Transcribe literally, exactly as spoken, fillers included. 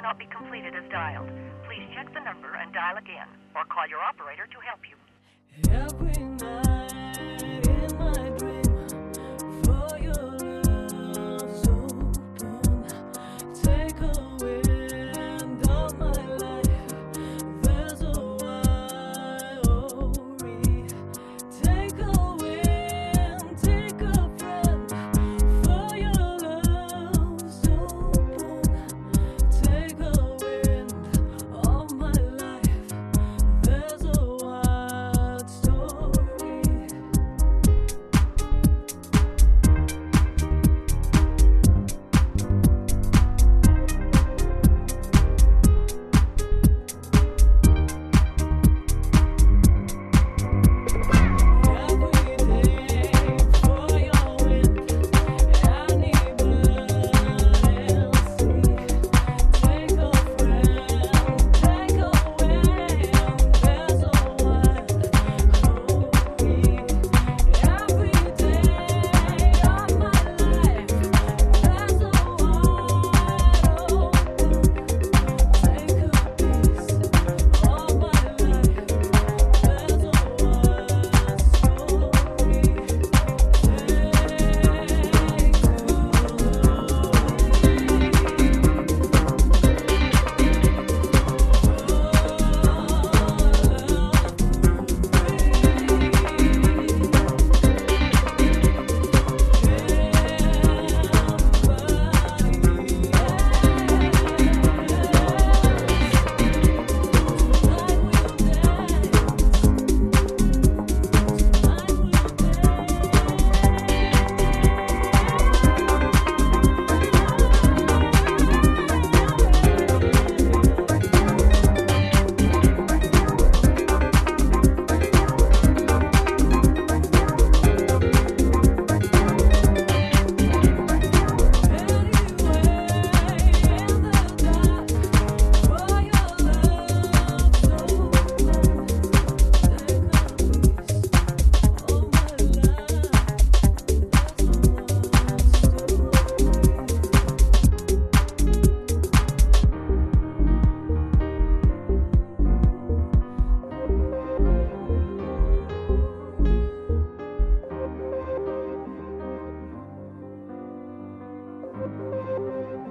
cannot be completed as dialed. Please check the number and dial again, or call your operator to help you. Every night in my dream, for your love's open. Take a wind of my life. There's a wiry. Take a wind, take a friend. For your love's open. Take a wind of my life. There's a wild story. Every day for your wind, anybody else see? Take a friend, take a wind. There's a wild story. Every day of my life, there's a wide open. Take a piece of my life. There's a wild story.